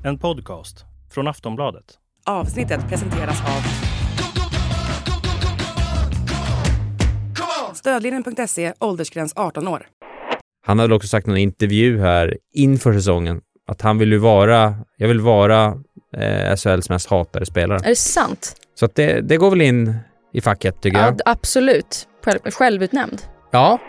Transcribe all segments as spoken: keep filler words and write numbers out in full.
En podcast från Aftonbladet. Avsnittet presenteras av Stödlinjen punkt se, åldersgräns arton år. Han hade också sagt i en intervju här inför säsongen att han vill ju vara, jag vill vara eh, S H L:s mest hatade spelare. Är det sant? Så att det, det går väl in i facket, tycker Ja, jag. absolut. Själv, självutnämnd. Ja.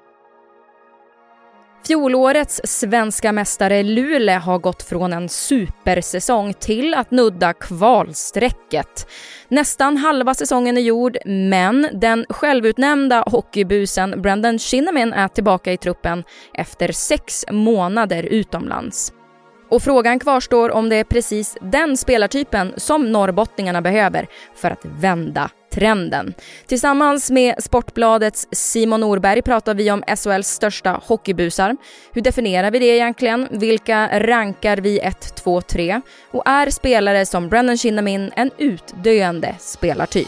Fjolårets svenska mästare Luleå har gått från en supersäsong till att nudda kvalstrecket. Nästan halva säsongen är gjord, men den självutnämnda hockeybusen Brandon Shinnimin är tillbaka i truppen efter sex månader utomlands. Och frågan kvarstår om det är precis den spelartypen som norrbottningarna behöver för att vända trenden. Tillsammans med Sportbladets Simon Norberg pratar vi om S H L:s största hockeybusar. Hur definierar vi det egentligen? Vilka rankar vi ett, två, tre? Och är spelare som Brandon Shinnimin en utdöende spelartyp?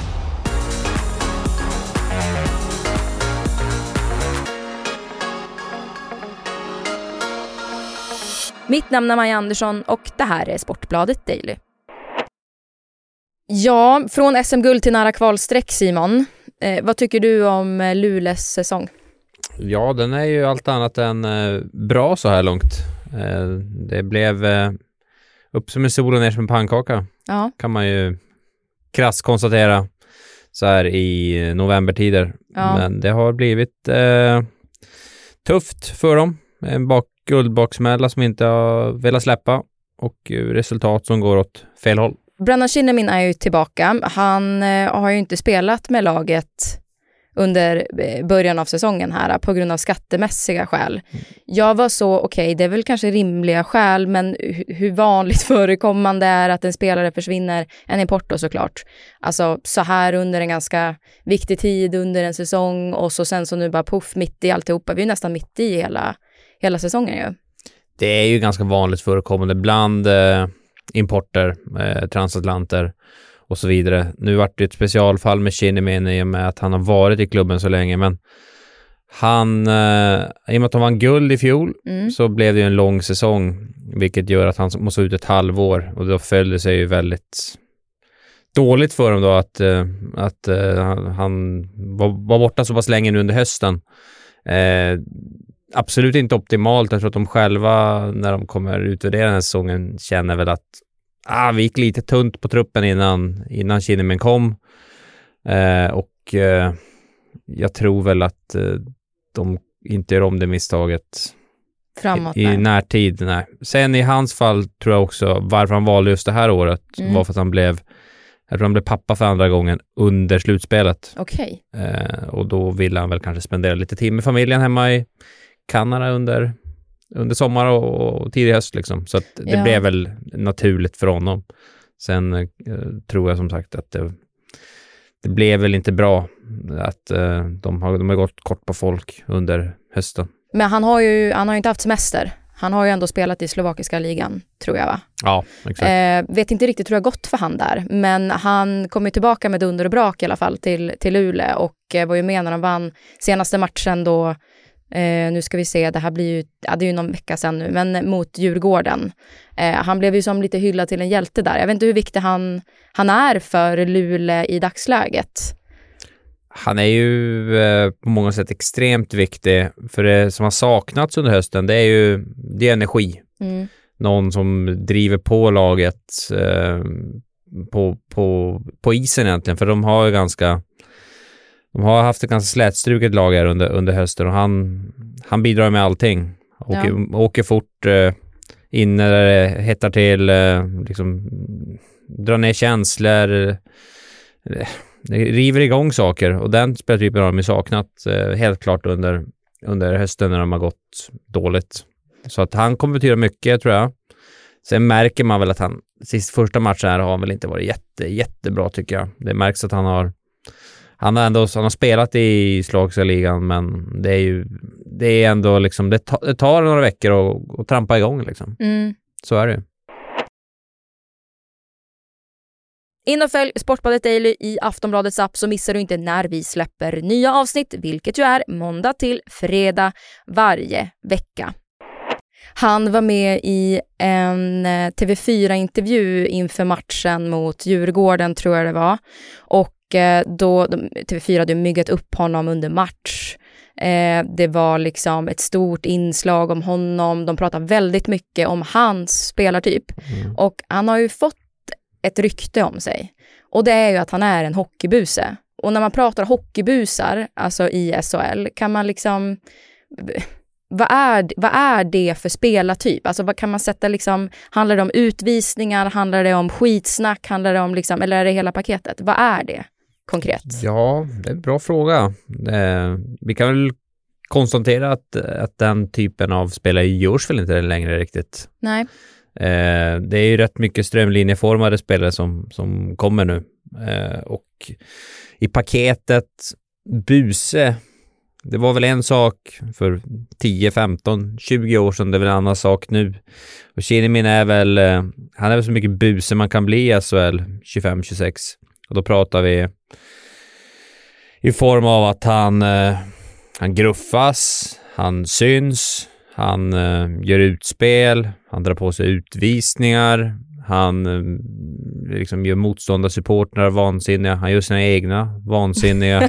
Mitt namn är Maja Andersson och det här är Sportbladet Daily. Ja, från S M-guld till nära kvalsträck, Simon. Eh, vad tycker du om Luleås säsong? Ja, den är ju allt annat än eh, bra så här långt. Eh, det blev eh, upp som en sol och ner som en pannkaka. Ja. Kan man ju krasst konstatera så här i novembertider. Ja. Men det har blivit eh, tufft för dem. En bak, guldbaksmälla som inte har velat släppa och resultat som går åt fel håll. Brandon Shinnimin är ju tillbaka. Han eh, har ju inte spelat med laget under början av säsongen här på grund av skattemässiga skäl. Mm. Jag var så, okej, okay, det är väl kanske rimliga skäl, men hu- hur vanligt förekommande är att en spelare försvinner, en import då såklart. Alltså så här under en ganska viktig tid under en säsong och så sen så nu bara puff mitt i alltihopa. Vi är nästan mitt i hela, hela säsongen ju. Det är ju ganska vanligt förekommande bland eh, importer, eh, transatlanter och så vidare. Nu vart det ett specialfall med Shinnimin i och med att han har varit i klubben så länge, men han, eh, i och med att de vann guld i fjol mm. så blev det ju en lång säsong, vilket gör att han måste ut ett halvår och då följde sig ju väldigt dåligt för dem då att, eh, att eh, han var, var borta så pass länge nu under hösten. Eh, absolut inte optimalt. Jag tror att de själva när de kommer utvärdera den här säsongen känner väl att ah, vi gick lite tunt på truppen innan, innan Shinnimin kom. Eh, och eh, jag tror väl att eh, de inte gör om det misstaget framåt, i, i närtid. Nej. Sen i hans fall tror jag också varför han valde just det här året mm. var för att han blev jag tror han blev pappa för andra gången under slutspelet. Okej. Eh, och då ville han väl kanske spendera lite tid med familjen hemma i Kanada under, under sommar och, och tidig höst liksom. Så att det ja. blev väl naturligt för honom. Sen eh, tror jag som sagt att det, det blev väl inte bra att eh, de, har, de har gått kort på folk under hösten. Men han har ju han har ju inte haft semester. Han har ju ändå spelat i slovakiska ligan, tror jag va? Ja, exakt. Eh, vet inte riktigt hur det har gått för han där. Men han kom ju tillbaka med dunder och brak i alla fall till, till Luleå. Och eh, var ju med när de vann senaste matchen då. Eh, nu ska vi se, det här blir ju, ja, det är ju någon vecka sedan nu. Men mot Djurgården. Eh, han blev ju som lite hyllad till en hjälte där. Jag vet inte hur viktig han, han är för Luleå i dagsläget. Han är ju eh, på många sätt extremt viktig, för det som har saknats under hösten det är ju det är energi. Mm. Någon som driver på laget eh, på, på, på isen egentligen, för de har ju ganska de har haft ett ganska slätstruket lag här under, under hösten och han, han bidrar med allting. Åker, ja. åker fort eh, in när det hettar till, eh, liksom drar ner känslor, eh, det river igång saker och den speltypen har de ju saknat eh, helt klart under, under hösten när de har gått dåligt. Så att han kommer betyda mycket tror jag. Sen märker man väl att han sist första matchen här har han väl inte varit jätte, jättebra tycker jag. Det märks att han har han har ändå han har spelat i slovakiska ligan, men det är ju det är ändå liksom det, ta, det tar några veckor att, att trampa igång liksom. Mm. Så är det ju. In och följ Sportbladet Daily i Aftonbladets app så missar du inte när vi släpper nya avsnitt, vilket ju är måndag till fredag varje vecka. Han var med i en T V fyra-intervju inför matchen mot Djurgården, tror jag det var. Och då T V fyra hade myggat upp honom under match. Eh, det var liksom ett stort inslag om honom. De pratar väldigt mycket om hans spelartyp. Mm. Och han har ju fått ett rykte om sig. Och det är ju att han är en hockeybuse. Och när man pratar hockeybusar, alltså i S H L, kan man liksom... Vad är, vad är det för spelartyp? Alltså vad kan man sätta liksom... Handlar det om utvisningar? Handlar det om skitsnack? Handlar det om liksom... Eller är det hela paketet? Vad är det konkret? Ja, det är en bra fråga. Eh, vi kan väl konstatera att, att den typen av spelare görs väl inte längre riktigt. Nej. Eh, det är ju rätt mycket strömlinjeformade spelare som, som kommer nu. Eh, och i paketet buse, det var väl en sak för tio, femton, tjugo år sedan, det är väl en annan sak nu. Och Kinnimin är väl, eh, han är väl så mycket buse man kan bli i S H L tjugofem tjugosex. Och då pratar vi i form av att han, eh, han gruffas, han syns, han eh, gör utspel, han drar på sig utvisningar, han eh, liksom gör motståndarsupportrar vansinniga, han gör sina egna vansinniga.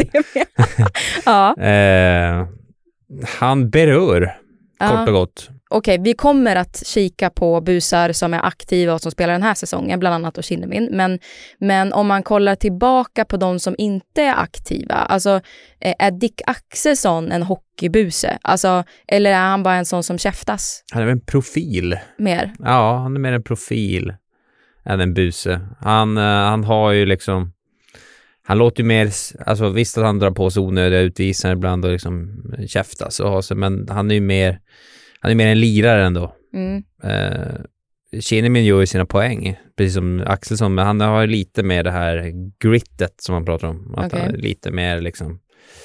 Ja. eh, han berör, ja. Kort och gott. Okej, vi kommer att kika på busar som är aktiva och som spelar den här säsongen, bland annat och Kinnimin. Men, men om man kollar tillbaka på de som inte är aktiva, alltså är Dick Axelsson en hockeybuse? Alltså, eller är han bara en sån som käftas? Han är en profil. Mer? Ja, han är mer en profil än en buse. Han, han har ju liksom, han låter ju mer, alltså visst att han drar på sig onödiga utvisningar ibland och liksom käftas och har sig, men han är ju mer Han är mer en lirare ändå. Mm. Eh, Kinnimin gör ju sina poäng, precis som Axelsson, men han har lite mer det här grittet som man pratar om. Att okay. Han är lite mer liksom,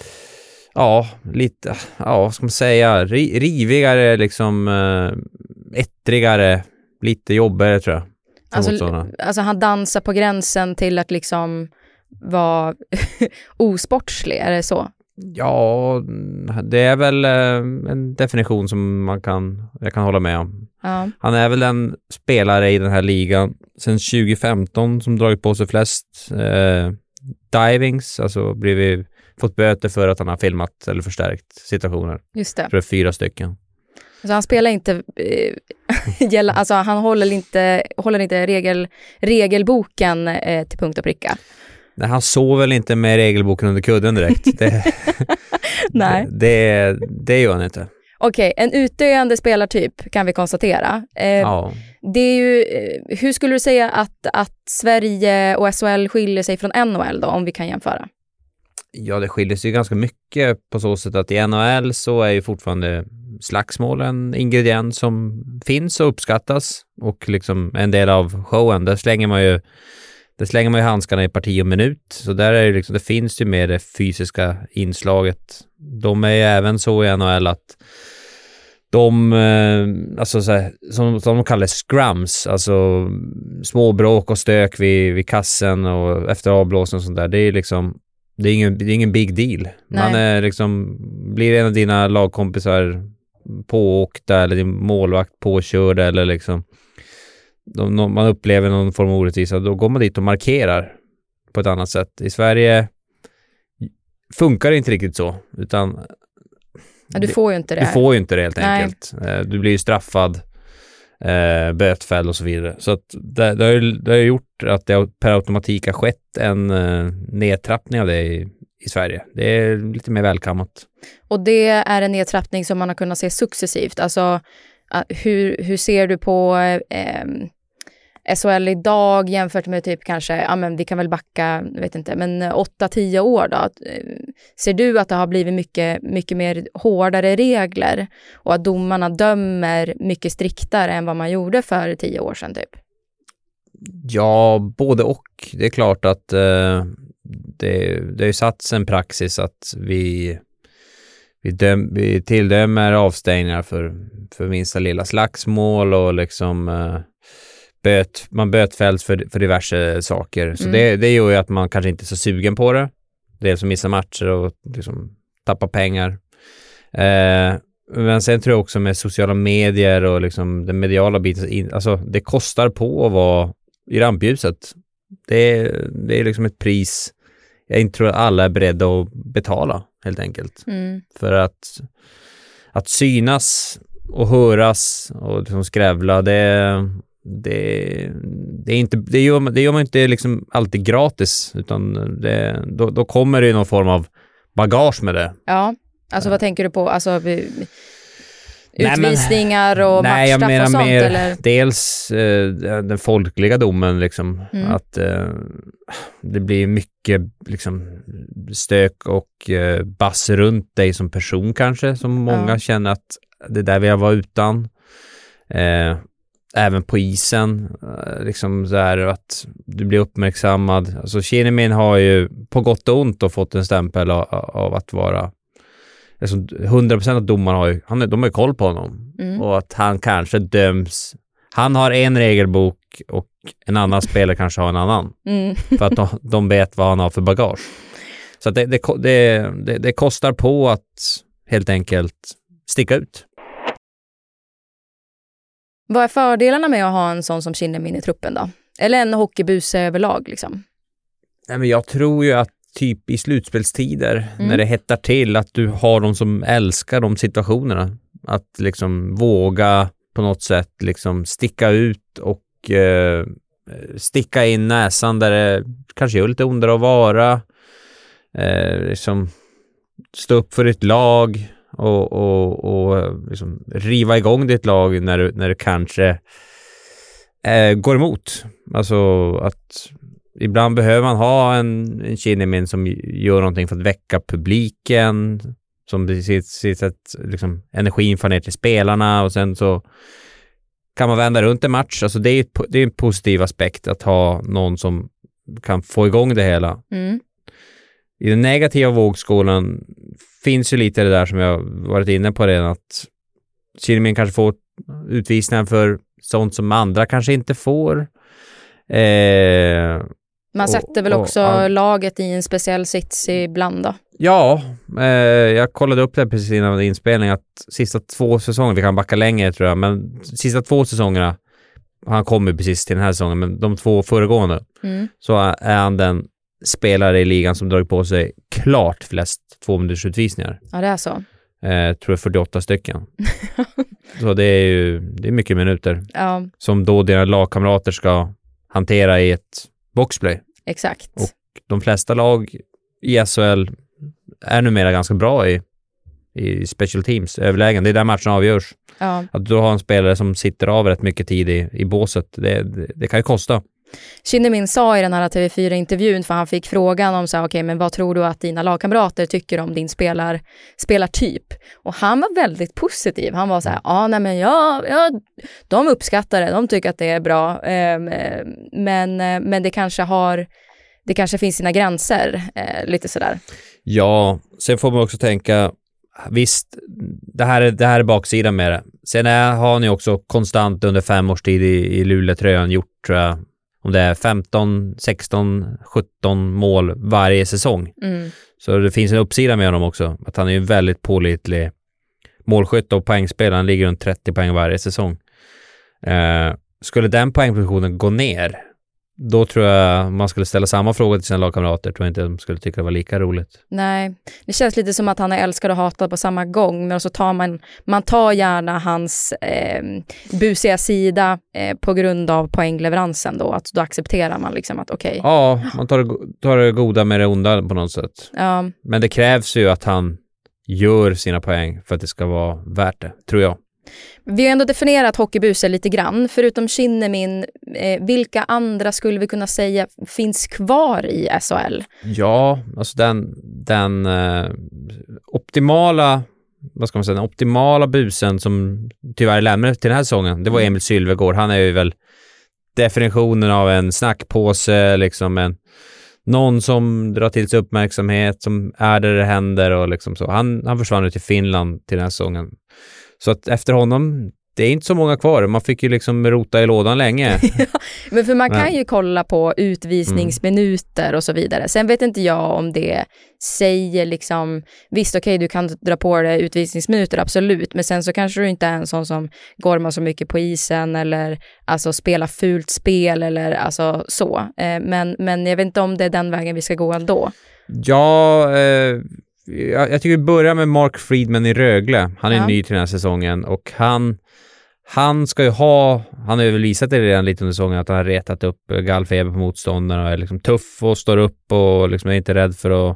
ja, lite, ja, vad ska man säga, rivigare, liksom eh, ettrigare, lite jobbigare tror jag. Alltså, alltså han dansar på gränsen till att liksom vara osportslig, är det så? Ja, det är väl en definition som man kan, jag kan hålla med om. Ja. Han är väl en spelare i den här ligan sedan tjugo femton som dragit på sig flest eh, divings, alltså blivit, fått böter för att han har filmat eller förstärkt situationer. Just det. För det är fyra stycken. Så han spelar inte, eh, gälla, alltså han håller inte, håller inte regel, regelboken eh, till punkt och pricka. Nej, han sov väl inte med regelboken under kudden direkt. Det, Nej. Det, det gör han inte. Okej, en utdöende spelartyp kan vi konstatera. Eh, ja. Det är ju, hur skulle du säga att, att Sverige och S H L skiljer sig från N H L då, om vi kan jämföra? Ja, det skiljer sig ganska mycket på så sätt att i N H L så är ju fortfarande slagsmål en ingrediens som finns och uppskattas och liksom en del av showen. Där slänger man ju Där slänger man ju handskarna i parti och minut. Så där är det liksom, det finns ju mer det fysiska inslaget. De är ju även så i N H L att de, alltså så här, som, som de kallar scrums, alltså småbråk och stök vid, vid kassen och efter avblåsen och sånt där. Det är liksom, det är ingen, det är ingen big deal. Nej. Man är liksom, blir en av dina lagkompisar pååkta eller din målvakt påkörd eller liksom De, man upplever någon form av orättvisa, då går man dit och markerar på ett annat sätt. I Sverige funkar det inte riktigt så, utan ja, du får ju inte det. Du får ju inte det helt Nej. enkelt. Du blir ju straffad, eh, bötfälld och så vidare. Så att det, det, har ju, det har gjort att det per automatik har skett en eh, nedtrappning av det i, i Sverige. Det är lite mer välkammat. Och det är en nedtrappning som man har kunnat se successivt. Alltså hur, hur ser du på eh, S H L idag jämfört med typ kanske, ja men vi kan väl backa, vet inte, men åtta tio år då. Ser du att det har blivit mycket, mycket mer hårdare regler och att domarna dömer mycket striktare än vad man gjorde för tio år sedan typ? Ja, både och. Det är klart att eh, det, det har ju satts en praxis att vi Vi, döm, vi tilldömer avstängningar för, för minsta lilla slagsmål och liksom eh, böt, man bötfälls för, för diverse saker. Så mm. det, det gör ju att man kanske inte är så sugen på det. Dels att missa matcher och liksom tappa pengar. Eh, Men sen tror jag också med sociala medier och liksom den mediala biten, alltså det kostar på att vara i rampljuset. Det är, det är liksom ett pris jag inte tror att alla är beredda att betala helt enkelt. Mm. För att att synas och höras och liksom skrävla, det det det är inte det gör, det gör man inte liksom alltid gratis, utan det, då, då kommer det någon form av bagage med det. Ja, alltså ja. Vad tänker du på? Alltså utvisningar nej, men, och nej, matchstraff jag och sånt? Mer, eller? Dels eh, den folkliga domen liksom, mm. att eh, det blir mycket liksom stök och eh, bass runt dig som person kanske, som många ja. Känner att det där vill jag vara utan. Eh, även på isen eh, liksom så här att du blir uppmärksammad. Alltså Kinnamin har ju på gott och ont och fått en stämpel av, av att vara alltså hundra procent av domarna har ju, han, de har ju koll på honom. Mm. Och att han kanske döms. Han har en regelbok och en annan spelare kanske har en annan. Mm. För att de, de vet vad han har för bagage. Så att det, det, det, det, det kostar på att helt enkelt sticka ut. Vad är fördelarna med att ha en sån som Kinnamin i truppen då? Eller en hockeybuse överlag liksom? Nej, men jag tror ju att typ i slutspelstider mm. när det hettar till, att du har de som älskar de situationerna, att liksom våga på något sätt liksom sticka ut och eh, sticka in näsan där det kanske gör lite ondare att vara, eh, liksom stå upp för ditt lag och, och, och liksom riva igång ditt lag när du, när du kanske eh, går emot. Alltså att ibland behöver man ha en, en Kinnamin som gör någonting för att väcka publiken, som det sitt, sitt sätt, liksom, energin får ner till spelarna, och sen så kan man vända runt en match. Alltså det är, det är en positiv aspekt att ha någon som kan få igång det hela. Mm. I den negativa vågskålen finns ju lite det där som jag varit inne på redan, att Kinnamin kanske får utvisningar för sånt som andra kanske inte får. Eh, Man sätter och, väl också och, och, laget i en speciell sits ibland då? Ja, eh, jag kollade upp det precis innan inspelningen att sista två säsonger, vi kan backa längre tror jag, men sista två säsongerna, han kommer precis till den här säsongen, men de två föregående mm. så är han den spelare i ligan som dragit på sig klart flest tvåminuters-utvisningar. Ja, det är så. Eh, tror jag fyrtioåtta stycken. Så det är ju det är mycket minuter. Ja. Som då dina lagkamrater ska hantera i ett boxplay. Exakt. Och de flesta lag i S H L är numera ganska bra i, i special teams överlägen. Det är där matchen avgörs. Ja. Att du har en spelare som sitter av rätt mycket tid i, i båset, det, det, det kan ju kosta. Kinnamin sa i den här T V fyra-intervjun, för han fick frågan om så här, okej, men vad tror du att dina lagkamrater tycker om din spelar, spelartyp? Och han var väldigt positiv. Han var så här, ja, nej men ja, ja, de uppskattar det, de tycker att det är bra, um, men, men det kanske har, det kanske finns sina gränser, uh, lite sådär. Ja, sen får man också tänka, visst, det här är, det här är baksidan med det. Sen är, har ni också konstant under fem års tid i, i Luleå-tröjan gjort, tror jag, om det är femton, sexton, sjutton mål varje säsong. Mm. Så det finns en uppsida med honom också. Att han är en väldigt pålitlig målskytt och poängspelare. Han ligger runt trettio poäng varje säsong. Eh, skulle den poängproduktionen gå ner, då tror jag man skulle ställa samma fråga till sina lagkamrater. Tror jag inte de skulle tycka det var lika roligt. Nej, det känns lite som att han är älskad och hatad på samma gång. Men så tar man, man tar gärna hans eh, busiga sida eh, på grund av poängleveransen då. Att då accepterar man liksom att okej. Okay. Ja, man tar det, tar det goda med det onda på något sätt. Ja. Men det krävs ju att han gör sina poäng för att det ska vara värt det, tror jag. Vi har ändå definierat hockeybuse lite grann. Förutom Kinnamin, eh, vilka andra skulle vi kunna säga finns kvar i S H L? Ja, alltså den, den eh, optimala vad ska man säga, den optimala busen som tyvärr lämnade till den här säsongen, det var Emil Sylvegård. Han är ju väl definitionen av en snackpåse, liksom en någon som drar till sig uppmärksamhet, som är där det händer och liksom så. Han, han försvann till Finland till den här säsongen. Så att efter honom, det är inte så många kvar. Man fick ju liksom rota i lådan länge. Men för man kan Men. ju kolla på utvisningsminuter mm. och så vidare. Sen vet inte jag om det säger liksom, visst okej okay, du kan dra på det utvisningsminuter, absolut. Men sen så kanske du inte är en sån som gormar så mycket på isen eller alltså spela fult spel eller alltså så. Eh, men, men jag vet inte om det är den vägen vi ska gå ändå. Ja, eh, jag, jag tycker vi börjar med Mark Friedman i Rögle. Han är ja. ny till den här säsongen och han Han ska ju ha, han har ju väl visat det redan lite under säsongen att han har retat upp gallfeber på motståndarna och är liksom tuff och står upp och liksom är inte rädd för att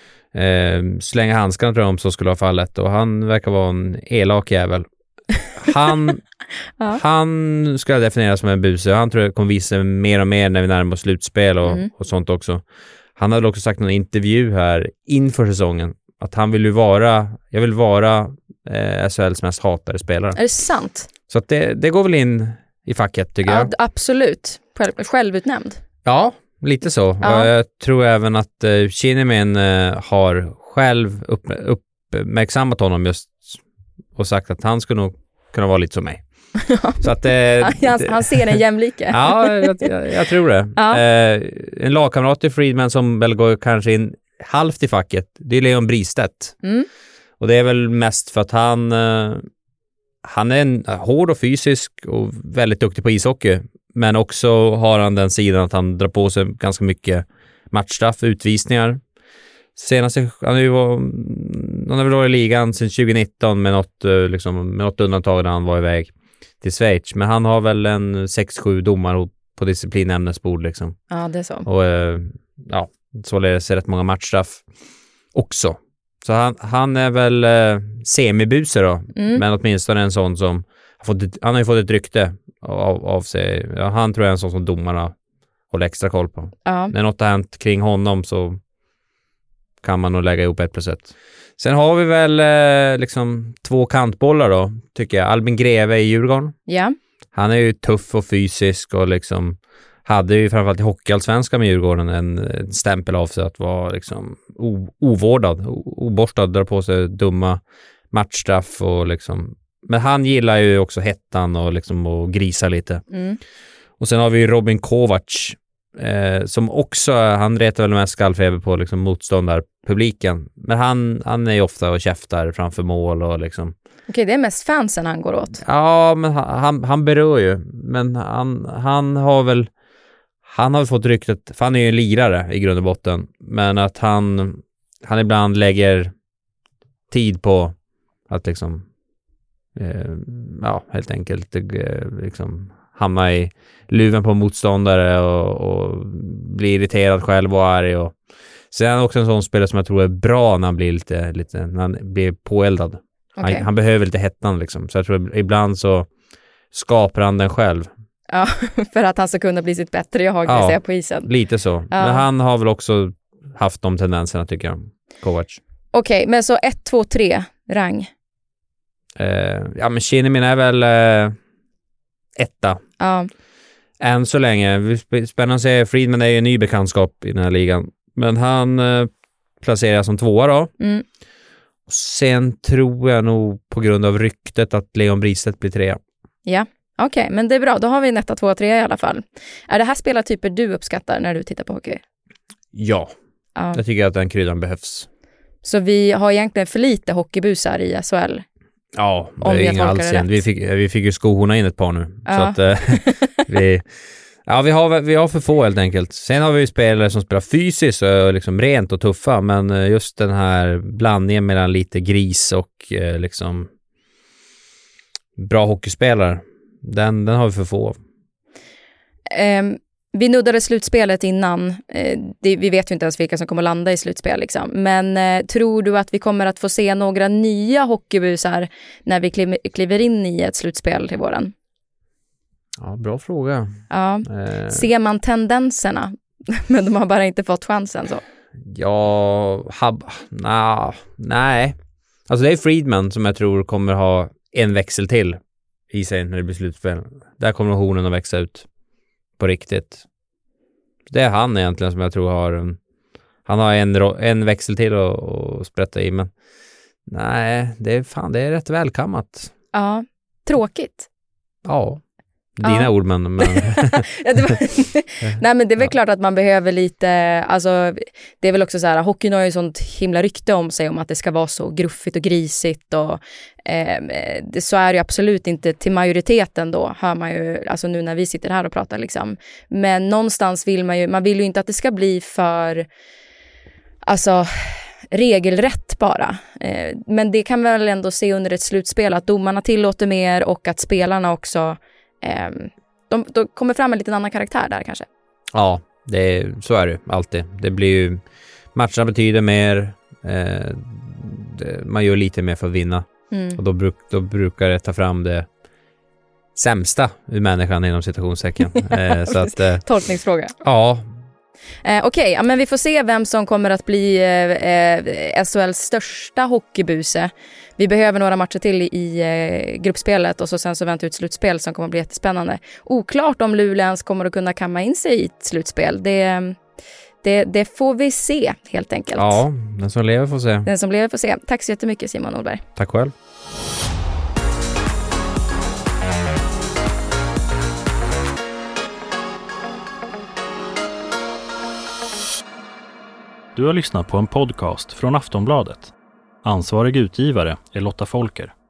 eh, slänga handskarna tror jag om så skulle vara fallet. Och han verkar vara en elak jävel. Han, ja. han ska definieras som en buse. Han tror jag kommer visa mer och mer när vi närmar oss slutspel och, mm. och sånt också. Han har väl också sagt i någon intervju här inför säsongen att han vill ju vara, jag vill vara eh, S H L:s mest hatade spelare. Är det sant? Så att det, det går väl in i facket tycker ja, jag. Absolut. Själv, självutnämnd. Ja, lite så. Ja. Jag tror även att uh, Kinnaman uh, har själv upp, uppmärksammat honom just och sagt att han skulle nog kunna vara lite som mig. Så att, uh, han, han ser en jämlike. Ja, jag, jag, jag tror det. Ja. Uh, en lagkamrat till Friedman som väl går kanske in halvt i facket, det är Leon Bristedt. Mm. Och det är väl mest för att han... Uh, Han är en, hård och fysisk och väldigt duktig på ishockey. Men också har han den sidan att han drar på sig ganska mycket matchstraff, utvisningar. Senast, han, är ju, han har väl varit i ligan sedan tjugonitton med något, liksom, med något undantag när han var iväg till Schweiz. Men han har väl en sex sju domar på disciplinämnesbord. Liksom. Ja, det är så. Och ja, således är rätt många matchstraff också. Så han, han är väl eh, semibuse då, mm. men åtminstone en sån som har fått ett, han har ju fått ett rykte av, av sig. Ja, han tror jag är en sån som domarna håller extra koll på. Ja. När något har hänt kring honom så kan man nog lägga ihop ett plus ett. Sen har vi väl eh, liksom två kantbollar då, tycker jag. Albin Greve i Djurgården. Ja. Han är ju tuff och fysisk och liksom hade ju framförallt i hockeyallsvenskan med Djurgården en, en stämpel av sig att vara liksom o, ovårdad, o, oborstad, drar på sig dumma matchstraff och liksom, men han gillar ju också hettan och liksom och grisa lite. Mm. Och sen har vi Robin Kovacs eh, som också, han retar väl mest skallfeber på liksom motståndarpubliken, men han, han är ju ofta och käftar framför mål och liksom. Okej, det är mest fansen han går åt. Ja, men han, han berör ju, men han, han har väl Han har fått ryktet, för han är ju en lirare i grund och botten, men att han, han ibland lägger tid på att liksom, eh, ja, helt enkelt eh, liksom hamna i luven på motståndare och, och bli irriterad själv och arg. Och, så är han också en sån spelare som jag tror är bra när han blir lite, lite när han blir påeldad. Okay. Han, han behöver lite hettan liksom, så jag tror ibland så skapar han den själv. Ja, för att han ska kunna bli sitt bättre jag har ja, säga på isen. Lite så. Ja. Men han har väl också haft de tendenserna tycker jag. Kovac. Okej, okay, men så ett, två, tre rang. Eh, ja, men Kinnaman är väl eh, etta. Ja. Än så länge. Spännande att se. Friedman är ju en ny bekantskap i den här ligan. Men han eh, placeras som tvåa då. Mm. Och sen tror jag nog på grund av ryktet att Leon Bristedt blir trea. Ja. Okej, okay, men det är bra. Då har vi en etta, två, tre i alla fall. Är det här spelartyper du uppskattar när du tittar på hockey? Ja, ja. Jag tycker att den kryddan behövs. Så vi har egentligen för lite hockeybusar i S H L? Ja, det är inga alls igen. Vi fick, vi fick ju skohorna in ett par nu. Ja. Så att äh, vi, ja, vi, har, vi har för få helt enkelt. Sen har vi ju spelare som spelar fysiskt och liksom rent och tuffa, men just den här blandningen mellan lite gris och eh, liksom bra hockeyspelare. Den, den har vi för få av. Um, vi nuddade slutspelet innan. Uh, det, vi vet ju inte ens vilka som kommer landa i slutspel. Liksom. Men uh, tror du att vi kommer att få se några nya hockeybusar när vi kliv, kliver in i ett slutspel till våren? Ja, bra fråga. Ja. Uh. Ser man tendenserna? Men de har bara inte fått chansen så. Ja, hab, na, nej. Alltså det är Friedman som jag tror kommer ha en växel till i sig när det blir slutspel. Där kommer hornen att växa ut på riktigt. Det är han egentligen som jag tror har en, han har en, en växel till att, att sprätta i, men nej, det är fan, det är rätt välkammat. Ja, tråkigt. Ja, dina ja. ord, men... men... ja, det var... Nej, men det är väl ja. klart att man behöver lite, alltså det är väl också så här, hockeyn har ju sånt himla rykte om sig om att det ska vara så gruffigt och grisigt och eh, det, så är det ju absolut inte till majoriteten då, hör man ju, alltså nu när vi sitter här och pratar liksom. Men någonstans vill man ju, man vill ju inte att det ska bli för, alltså... regelrätt bara. Eh, men det kan väl ändå se under ett slutspel att domarna tillåter mer och att spelarna också eh, de, de kommer fram en liten annan karaktär där kanske. Ja, det, så är det alltid. Det blir ju, matcherna betyder mer, eh, det, man gör lite mer för att vinna. Mm. Och då, bruk, då brukar det ta fram det sämsta ur människan inom citationstecken. eh, så att, eh, Tolkningsfråga. Ja. Eh, Okej, okay, ja, men vi får se vem som kommer att bli eh, S H L:s största hockeybuse. Vi behöver några matcher till i eh, gruppspelet och så sen så väntar ut slutspel som kommer att bli jättespännande. Oklart om Luleå ens kommer att kunna kamma in sig i ett slutspel. Det, det, det får vi se helt enkelt. Ja, den som lever får se. Den som lever får se. Tack så jättemycket Simon Nordberg. Tack själv. Du har lyssnat på en podcast från Aftonbladet. Ansvarig utgivare är Lotta Folker.